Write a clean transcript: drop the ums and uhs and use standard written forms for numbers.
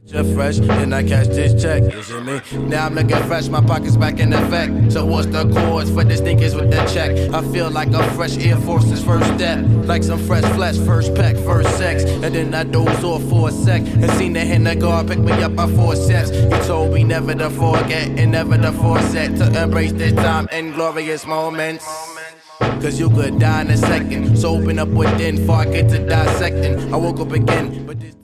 Fresh, then I catch this check, you see me? Now I'm looking fresh, my pockets back in effect. So what's the chords for the sneakers with the check? I feel like a fresh Air Force's first step. Like some fresh flesh, first peck, first sex. And then I doze off for a sec and seen the hand of God pick me up by 4 steps. He told me never to forget and never to forset, to embrace this time and glorious moments. Cause you could die in a second, so open up within before I get to dissecting. I woke up again, but this